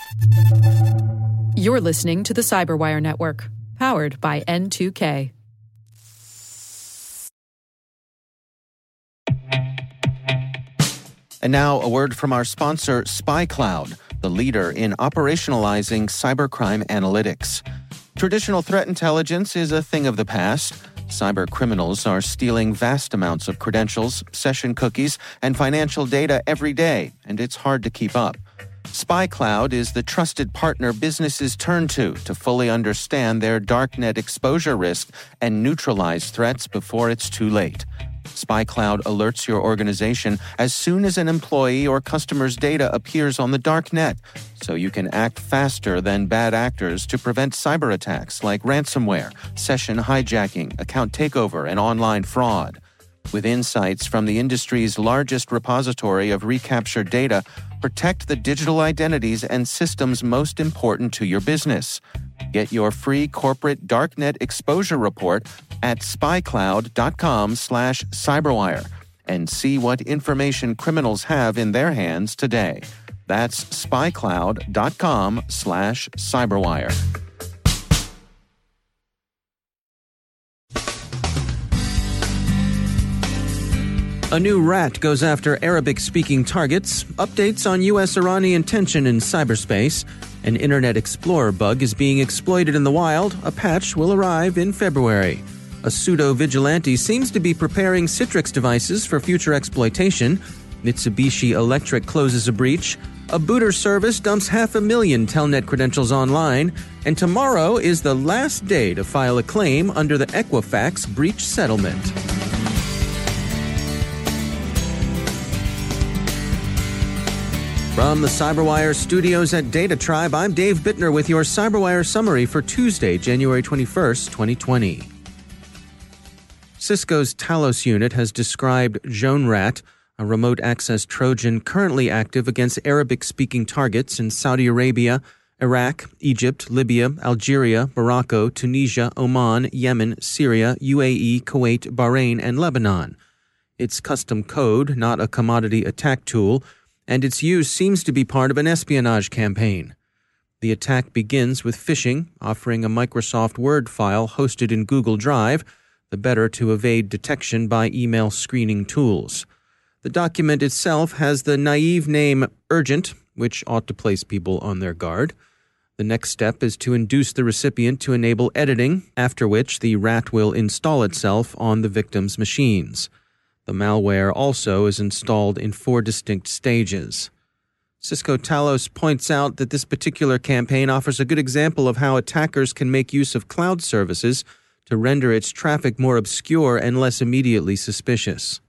You're listening to the Cyberwire Network, powered by N2K. And now a word from our sponsor, SpyCloud, the leader in operationalizing cybercrime analytics. Traditional threat intelligence is a thing of the past. Cyber criminals are stealing vast amounts of credentials, session cookies, and financial data every day, and it's hard to keep up. SpyCloud is the trusted partner businesses turn to fully understand their darknet exposure risk and neutralize threats before it's too late. SpyCloud alerts your organization as soon as an employee or customer's data appears on the darknet, so you can act faster than bad actors to prevent cyber attacks like ransomware, session hijacking, account takeover, and online fraud. With insights from the industry's largest repository of recaptured data, protect the digital identities and systems most important to your business. Get your free corporate darknet exposure report at spycloud.com/cyberwire and see what information criminals have in their hands today. That's spycloud.com/cyberwire. A new rat goes after Arabic-speaking targets, updates on U.S.-Iranian tension in cyberspace, an Internet Explorer bug is being exploited in the wild, a patch will arrive in February. A pseudo-vigilante seems to be preparing Citrix devices for future exploitation, Mitsubishi Electric closes a breach, a booter service dumps 500,000 Telnet credentials online, and tomorrow is the last day to file a claim under the Equifax breach settlement. From the Cyberwire studios at Data Tribe, I'm Dave Bittner with your Cyberwire summary for Tuesday, January 21st, 2020. Cisco's Talos unit has described JoanRat, a remote access Trojan currently active against Arabic-speaking targets in Saudi Arabia, Iraq, Egypt, Libya, Algeria, Morocco, Tunisia, Oman, Yemen, Syria, UAE, Kuwait, Bahrain, and Lebanon. It's custom code, not a commodity attack tool, and its use seems to be part of an espionage campaign. The attack begins with phishing, offering a Microsoft Word file hosted in Google Drive, the better to evade detection by email screening tools. The document itself has the naive name Urgent, which ought to place people on their guard. The next step is to induce the recipient to enable editing, after which the rat will install itself on the victim's machines. The malware also is installed in 4 distinct stages. Cisco Talos points out that this particular campaign offers a good example of how attackers can make use of cloud services to render its traffic more obscure and less immediately suspicious.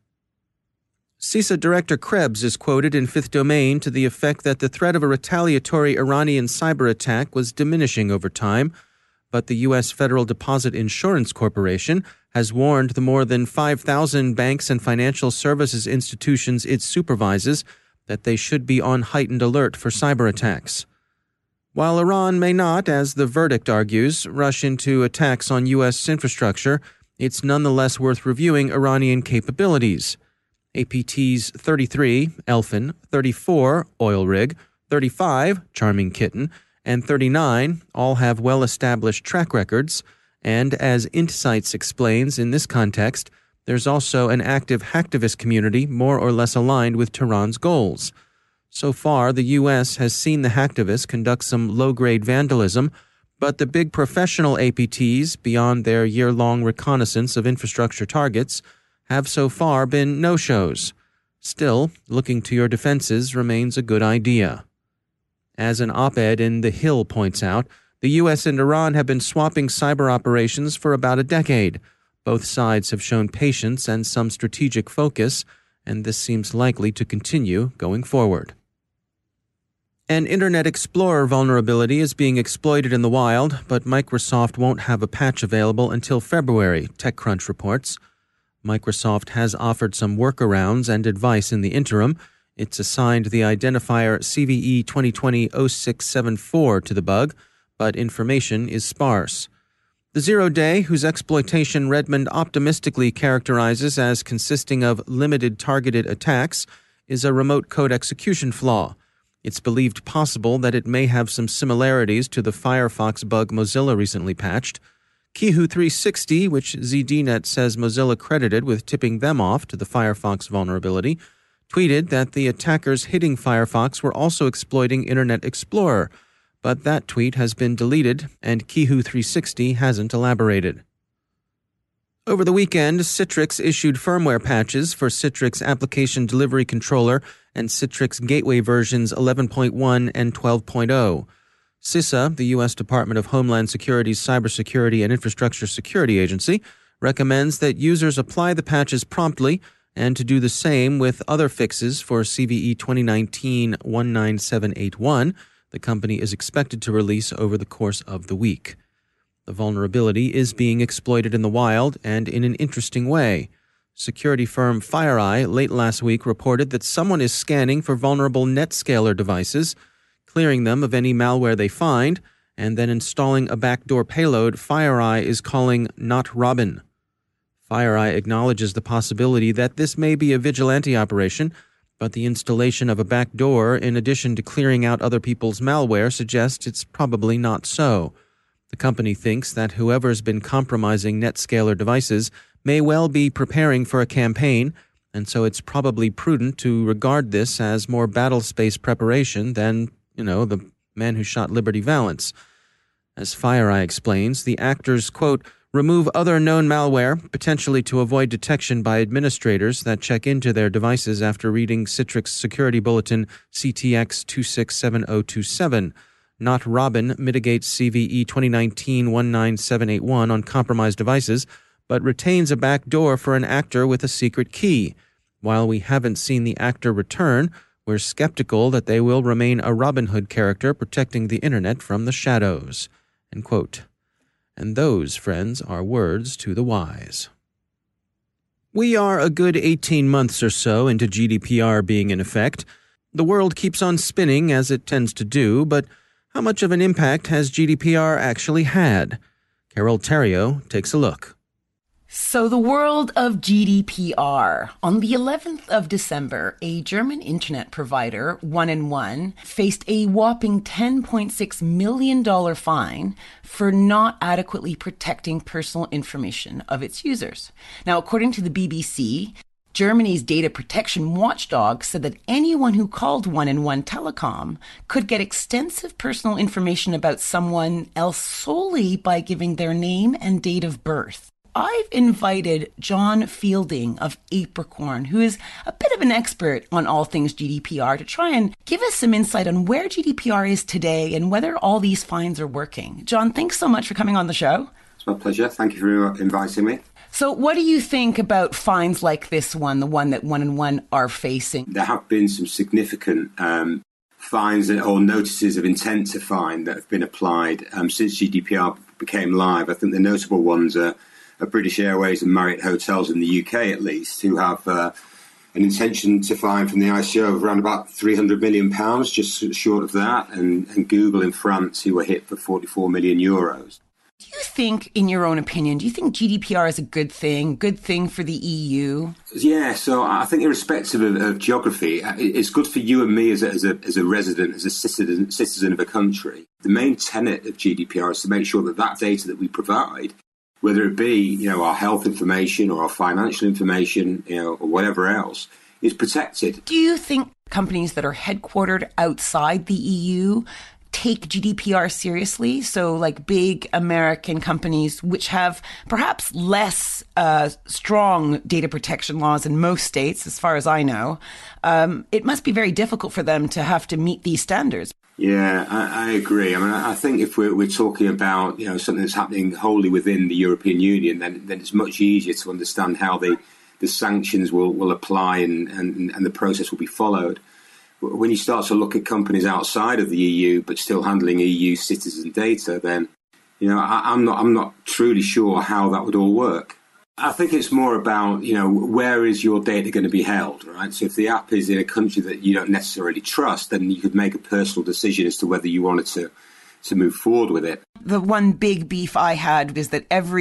CISA Director Krebs is quoted in Fifth Domain to the effect that the threat of a retaliatory Iranian cyber attack was diminishing over time, but the U.S. Federal Deposit Insurance Corporation has warned the more than 5,000 banks and financial services institutions it supervises that they should be on heightened alert for cyber attacks. While Iran may not, as the verdict argues, rush into attacks on U.S. infrastructure, it's nonetheless worth reviewing Iranian capabilities. APTs 33, Elfin, 34, Oil Rig, 35, Charming Kitten, and 39 all have well-established track records, and as Insights explains in this context, there's also an active hacktivist community more or less aligned with Tehran's goals. So far, the U.S. has seen the hacktivists conduct some low-grade vandalism, but the big professional APTs, beyond their year-long reconnaissance of infrastructure targets, have so far been no-shows. Still, looking to your defenses remains a good idea. As an op-ed in The Hill points out, the U.S. and Iran have been swapping cyber operations for about a decade. Both sides have shown patience and some strategic focus, and this seems likely to continue going forward. An Internet Explorer vulnerability is being exploited in the wild, but Microsoft won't have a patch available until February, TechCrunch reports. Microsoft has offered some workarounds and advice in the interim. It's assigned the identifier CVE 2020-0674 to the bug, but information is sparse. The zero-day, whose exploitation Redmond optimistically characterizes as consisting of limited targeted attacks, is a remote code execution flaw. It's believed possible that it may have some similarities to the Firefox bug Mozilla recently patched. Kihu360, which ZDNet says Mozilla credited with tipping them off to the Firefox vulnerability, tweeted that the attackers hitting Firefox were also exploiting Internet Explorer, but that tweet has been deleted, and Kihu360 hasn't elaborated. Over the weekend, Citrix issued firmware patches for Citrix Application Delivery Controller and Citrix Gateway versions 11.1 and 12.0. CISA, the U.S. Department of Homeland Security's Cybersecurity and Infrastructure Security Agency, recommends that users apply the patches promptly and to do the same with other fixes for CVE 2019-19781, the company is expected to release over the course of the week. The vulnerability is being exploited in the wild and in an interesting way. Security firm FireEye late last week reported that someone is scanning for vulnerable NetScaler devices, clearing them of any malware they find, and then installing a backdoor payload FireEye is calling Not Robin. FireEye acknowledges the possibility that this may be a vigilante operation, but the installation of a backdoor in addition to clearing out other people's malware suggests it's probably not so. The company thinks that whoever's been compromising NetScaler devices may well be preparing for a campaign, and so it's probably prudent to regard this as more battle space preparation than, the man who shot Liberty Valance. As FireEye explains, the actors, quote, remove other known malware, potentially to avoid detection by administrators that check into their devices after reading Citrix Security Bulletin CTX 267027. Not Robin mitigates CVE 2019-19781 on compromised devices, but retains a backdoor for an actor with a secret key. While we haven't seen the actor return, we're skeptical that they will remain a Robin Hood character protecting the internet from the shadows. End quote. And those, friends, are words to the wise. We are a good 18 months or so into GDPR being in effect. The world keeps on spinning, as it tends to do, but how much of an impact has GDPR actually had? Carol Theriault takes a look. So the world of GDPR. On the 11th of December, a German internet provider, 1&1, faced a whopping $10.6 million fine for not adequately protecting personal information of its users. Now, according to the BBC, Germany's data protection watchdog said that anyone who called 1&1 Telecom could get extensive personal information about someone else solely by giving their name and date of birth. I've invited John Fielding of Apricorn, who is a bit of an expert on all things GDPR, to try and give us some insight on where GDPR is today and whether all these fines are working. John, thanks so much for coming on the show. It's my pleasure. Thank you for inviting me. So what do you think about fines like this one, the one that 1&1 are facing? There have been some significant fines or notices of intent to fine that have been applied since GDPR became live. I think the notable ones are British Airways and Marriott Hotels in the UK, at least, who have an intention to fine from the ICO of around about £300 million, just short of that, and Google in France, who were hit for €44 million. Do you think, in your own opinion, do you think GDPR is a good thing for the EU? Yeah, so I think irrespective of geography, it's good for you and me as a resident, as a citizen of a country. The main tenet of GDPR is to make sure that data that we provide, whether it be, our health information or our financial information, or whatever else, is protected. Do you think companies that are headquartered outside the EU take GDPR seriously? So like big American companies which have perhaps less strong data protection laws in most states, as far as I know, it must be very difficult for them to have to meet these standards. Yeah, I agree. I mean, I think if we're talking about something that's happening wholly within the European Union, then it's much easier to understand how the sanctions will apply and the process will be followed. When you start to look at companies outside of the EU but still handling EU citizen data, then I'm not truly sure how that would all work. I think it's more about, where is your data going to be held, right? So if the app is in a country that you don't necessarily trust, then you could make a personal decision as to whether you wanted to move forward with it. The one big beef I had is that every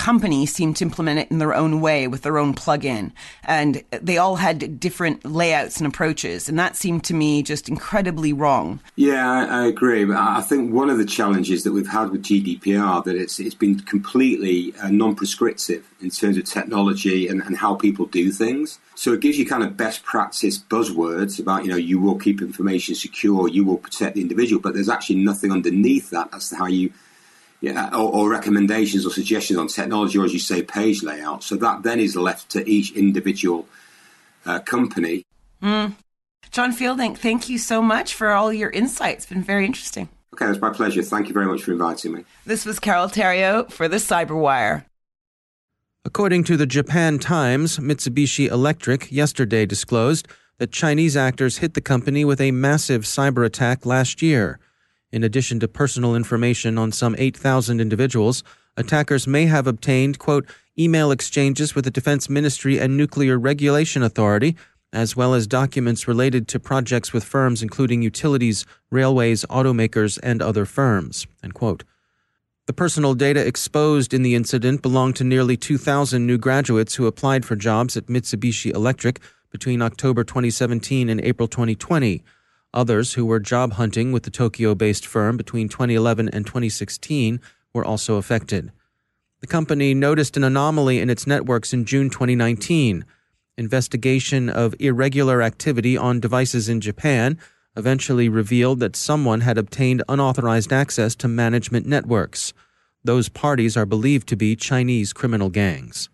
companies seemed to implement it in their own way with their own plugin. And they all had different layouts and approaches. And that seemed to me just incredibly wrong. Yeah, I agree. But I think one of the challenges that we've had with GDPR, that it's been completely non-prescriptive in terms of technology and how people do things. So it gives you kind of best practice buzzwords about, you will keep information secure, you will protect the individual, but there's actually nothing underneath that as to how you, or recommendations or suggestions on technology, or as you say, page layout. So that then is left to each individual company. John Fielding, thank you so much for all your insights. It's been very interesting. Okay, it's my pleasure. Thank you very much for inviting me. This was Carol Theriault for the Cyberwire. According to the Japan Times, Mitsubishi Electric yesterday disclosed that Chinese actors hit the company with a massive cyber attack last year. In addition to personal information on some 8,000 individuals, attackers may have obtained, quote, email exchanges with the Defense Ministry and Nuclear Regulation Authority, as well as documents related to projects with firms including utilities, railways, automakers, and other firms, end quote. The personal data exposed in the incident belonged to nearly 2,000 new graduates who applied for jobs at Mitsubishi Electric between October 2017 and April 2020. Others who were job hunting with the Tokyo-based firm between 2011 and 2016 were also affected. The company noticed an anomaly in its networks in June 2019. Investigation of irregular activity on devices in Japan eventually revealed that someone had obtained unauthorized access to management networks. Those parties are believed to be Chinese criminal gangs.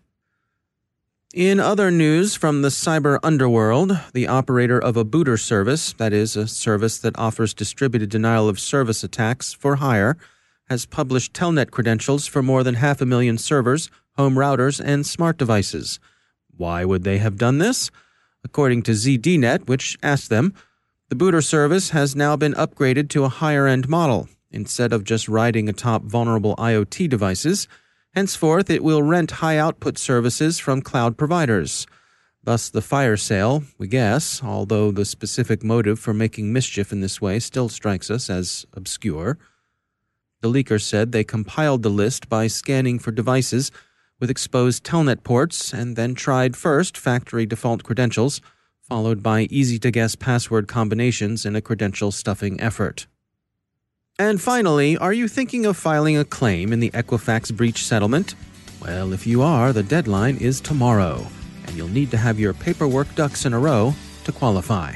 In other news from the cyber underworld, the operator of a booter service, that is, a service that offers distributed denial of service attacks for hire, has published Telnet credentials for more than 500,000 servers, home routers, and smart devices. Why would they have done this? According to ZDNet, which asked them, the booter service has now been upgraded to a higher-end model. Instead of just riding atop vulnerable IoT devices, henceforth it will rent high-output services from cloud providers. Thus the fire sale, we guess, although the specific motive for making mischief in this way still strikes us as obscure. The leaker said they compiled the list by scanning for devices with exposed Telnet ports and then tried first factory default credentials, followed by easy-to-guess password combinations in a credential stuffing effort. And finally, are you thinking of filing a claim in the Equifax breach settlement? Well, if you are, the deadline is tomorrow, and you'll need to have your paperwork ducks in a row to qualify.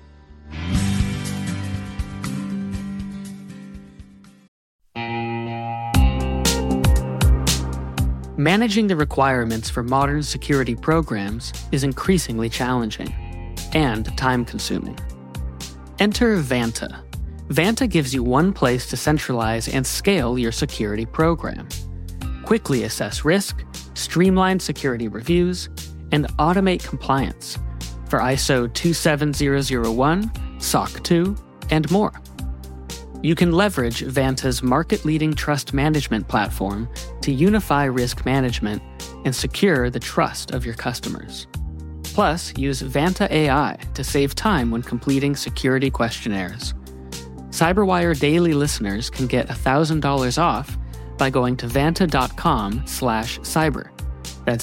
Managing the requirements for modern security programs is increasingly challenging and time-consuming. Enter Vanta. Vanta gives you one place to centralize and scale your security program. Quickly assess risk, streamline security reviews, and automate compliance for ISO 27001, SOC 2, and more. You can leverage Vanta's market-leading trust management platform to unify risk management and secure the trust of your customers. Plus, use Vanta AI to save time when completing security questionnaires. Cyberwire Daily listeners can get $1,000 off by going to vanta.com/cyber. That's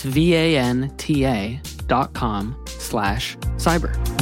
VANTA.com/cyber.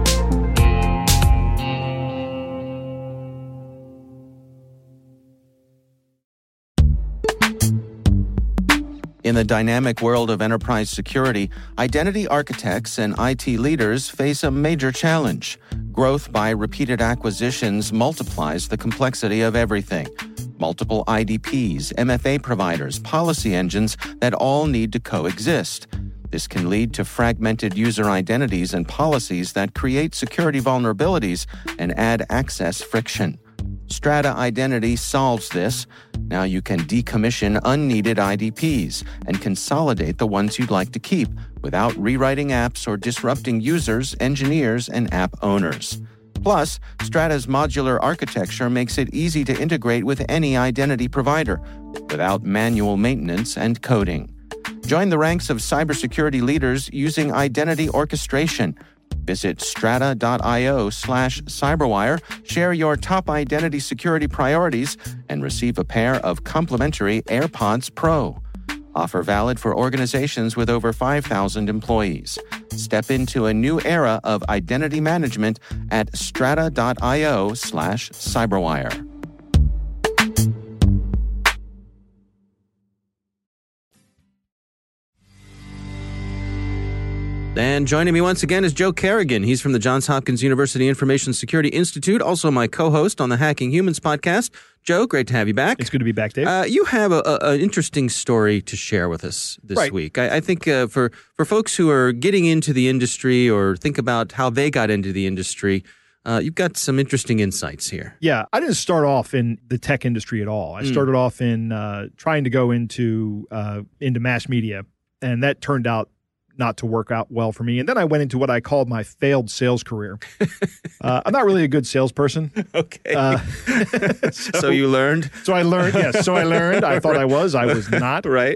In the dynamic world of enterprise security, identity architects and IT leaders face a major challenge. Growth by repeated acquisitions multiplies the complexity of everything. Multiple IDPs, MFA providers, policy engines that all need to coexist. This can lead to fragmented user identities and policies that create security vulnerabilities and add access friction. Strata Identity solves this. Now you can decommission unneeded IDPs and consolidate the ones you'd like to keep without rewriting apps or disrupting users, engineers, and app owners. Plus, Strata's modular architecture makes it easy to integrate with any identity provider without manual maintenance and coding. Join the ranks of cybersecurity leaders using identity orchestration. Visit strata.io/cyberwire, share your top identity security priorities, and receive a pair of complimentary AirPods Pro. Offer valid for organizations with over 5,000 employees. Step into a new era of identity management at strata.io/cyberwire. And joining me once again is Joe Carrigan. He's from the Johns Hopkins University Information Security Institute, also my co-host on the Hacking Humans podcast. Joe, great to have you back. It's good to be back, Dave. You have an interesting story to share with us this week. I think for folks who are getting into the industry or think about how they got into the industry, you've got some interesting insights here. Yeah, I didn't start off in the tech industry at all. I started off in trying to go into mass media, and that turned out not to work out well for me. And then I went into what I called my failed sales career. I'm not really a good salesperson. Okay. So you learned? So I learned, yes. So I learned. I thought I was not. Right.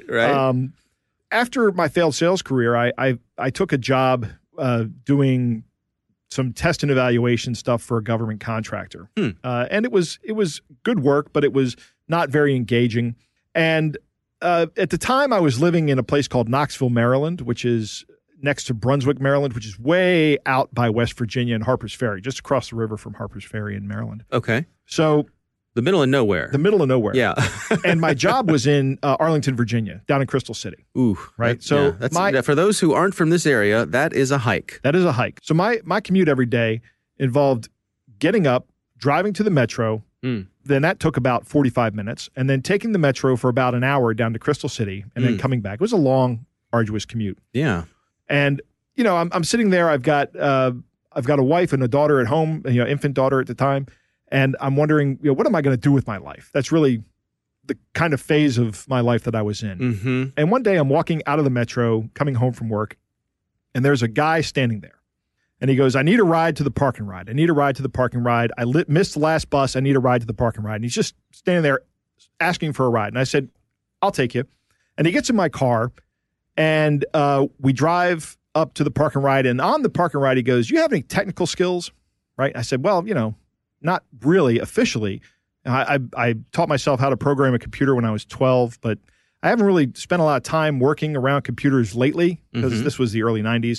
After my failed sales career, I took a job doing some test and evaluation stuff for a government contractor. And it was good work, but it was not very engaging. And at the time, I was living in a place called Knoxville, Maryland, which is next to Brunswick, Maryland, which is way out by West Virginia and Harper's Ferry, just across the river from Harper's Ferry in Maryland. Okay. So the middle of nowhere. Yeah. And my job was in Arlington, Virginia, down in Crystal City. Ooh. Right. For those who aren't from this area, that is a hike. That is a hike. So my commute every day involved getting up, driving to the metro. Then that took about 45 minutes, and then taking the metro for about an hour down to Crystal City, and then coming back. It was a long, arduous commute. Yeah. And I'm sitting there. I've got a wife and a daughter at home, infant daughter at the time, and I'm wondering, what am I going to do with my life? That's really the kind of phase of my life that I was in. Mm-hmm. And one day I'm walking out of the metro, coming home from work, and there's a guy standing there. And he goes, I need a ride to the park and ride. I missed the last bus. I need a ride to the park and ride. And he's just standing there asking for a ride. And I said, I'll take you. And he gets in my car, and we drive up to the park and ride. And on the park and ride, he goes, you have any technical skills? Right? I said, well, not really officially. I taught myself how to program a computer when I was 12, but I haven't really spent a lot of time working around computers lately because this was the early 90s.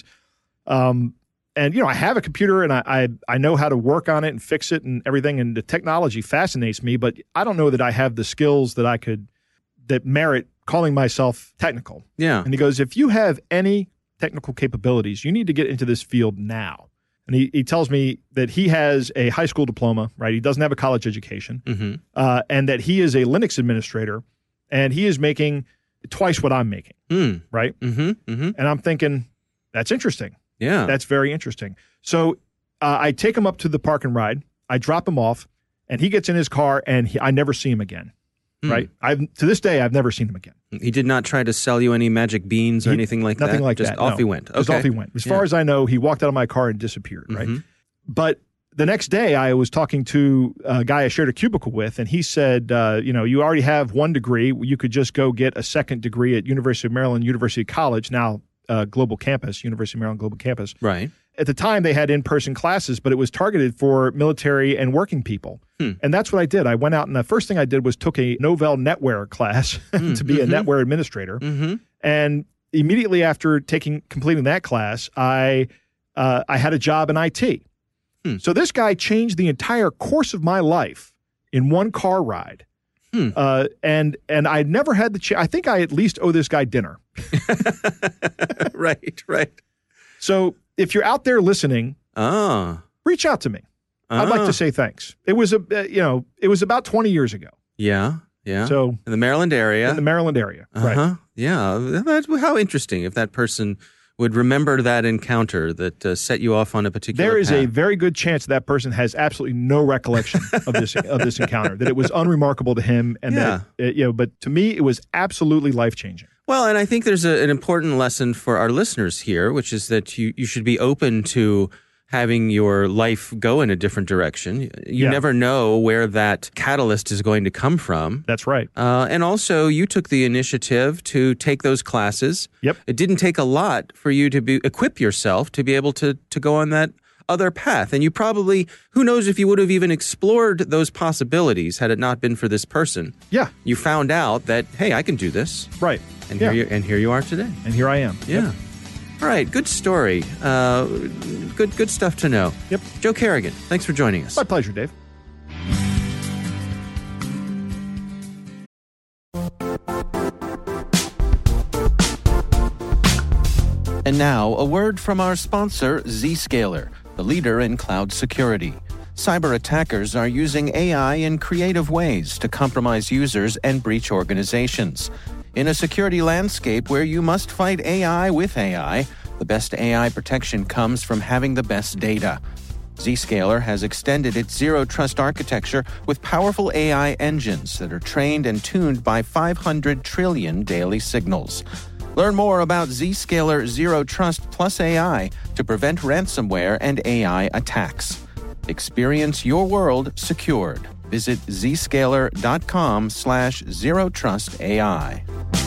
And, I have a computer, and I know how to work on it and fix it and everything, and the technology fascinates me, but I don't know that I have the skills that merit calling myself technical. Yeah. And he goes, if you have any technical capabilities, you need to get into this field now. And he tells me that he has a high school diploma, right? He doesn't have a college education, and that he is a Linux administrator, and he is making twice what I'm making, right? And I'm thinking, that's interesting. Yeah. That's very interesting. So I take him up to the park and ride. I drop him off, and he gets in his car, and I never see him again, right? To this day, I've never seen him again. He did not try to sell you any magic beans or anything like that? Nothing like Just that. Off he went. Okay. Just off he went. As far as I know, he walked out of my car and disappeared, right? But the next day, I was talking to a guy I shared a cubicle with, and he said, you already have one degree. You could just go get a second degree at University of Maryland, University College, now Global Campus, University of Maryland Global Campus. Right. At the time, they had in-person classes, but it was targeted for military and working people. And that's what I did. I went out, and the first thing I did was took a Novell NetWare class to be a NetWare administrator. And immediately after completing that class, I had a job in IT. So this guy changed the entire course of my life in one car ride. And I never had the chance. I think I at least owe this guy dinner. Right. So if you're out there listening, reach out to me. I'd like to say thanks. It was it was about 20 years ago. Yeah. So in the Maryland area. Right. Yeah. How interesting if that person would remember that encounter that set you off on a particular There is path. a very good chance that person has absolutely no recollection of this encounter, that it was unremarkable to him, and but to me, it was absolutely life-changing. Well, and I think there's an important lesson for our listeners here, which is that you should be open to having your life go in a different direction. You never know where that catalyst is going to come from. That's right. And also, you took the initiative to take those classes. Yep. It didn't take a lot for you to equip yourself to be able to go on that other path. And you probably, who knows if you would have even explored those possibilities had it not been for this person. Yeah. You found out that, hey, I can do this. Right. And here you are today. And here I am. Yeah. Yep. All right. Good story. Good stuff to know. Yep. Joe Carrigan, thanks for joining us. My pleasure, Dave. And now, a word from our sponsor, Zscaler, the leader in cloud security. Cyber attackers are using AI in creative ways to compromise users and breach organizations. In a security landscape where you must fight AI with AI, the best AI protection comes from having the best data. Zscaler has extended its Zero Trust architecture with powerful AI engines that are trained and tuned by 500 trillion daily signals. Learn more about Zscaler Zero Trust Plus AI to prevent ransomware and AI attacks. Experience your world secured. Visit zscaler.com/zerotrustai.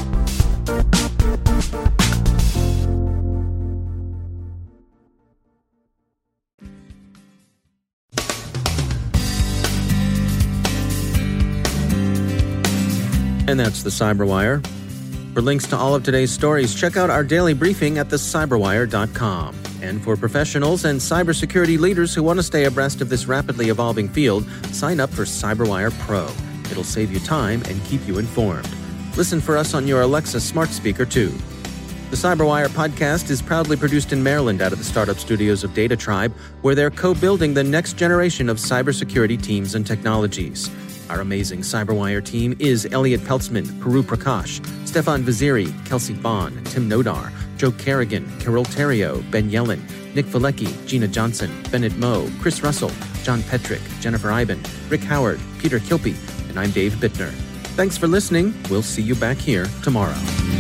And that's the Cyberwire. For links to all of today's stories, check out our daily briefing at thecyberwire.com. And for professionals and cybersecurity leaders who want to stay abreast of this rapidly evolving field, sign up for Cyberwire Pro. It'll save you time and keep you informed. Listen for us on your Alexa smart speaker, too. The Cyberwire podcast is proudly produced in Maryland out of the startup studios of Data Tribe, where they're co-building the next generation of cybersecurity teams and technologies. Our amazing Cyberwire team is Elliot Peltzman, Puru Prakash, Stefan Vaziri, Kelsey Bond, Tim Nodar, Joe Carrigan, Carol Terrio, Ben Yellen, Nick Valecki, Gina Johnson, Bennett Moe, Chris Russell, John Petrick, Jennifer Iben, Rick Howard, Peter Kilpie, and I'm Dave Bittner. Thanks for listening. We'll see you back here tomorrow.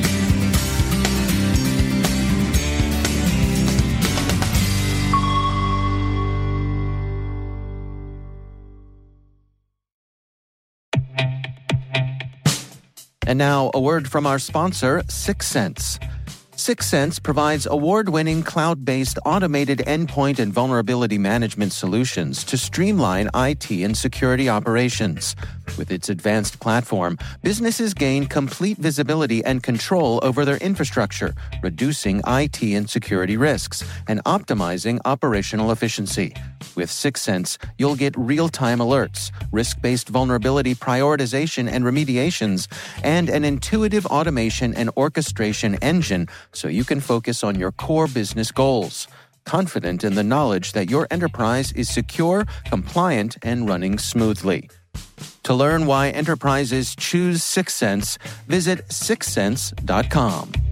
And now, a word from our sponsor, Syxsense. Syxsense provides award-winning cloud-based automated endpoint and vulnerability management solutions to streamline IT and security operations. With its advanced platform, businesses gain complete visibility and control over their infrastructure, reducing IT and security risks and optimizing operational efficiency. With Syxsense, you'll get real-time alerts, risk-based vulnerability prioritization and remediations, and an intuitive automation and orchestration engine so you can focus on your core business goals, confident in the knowledge that your enterprise is secure, compliant, and running smoothly. To learn why enterprises choose Syxsense, visit syxsense.com.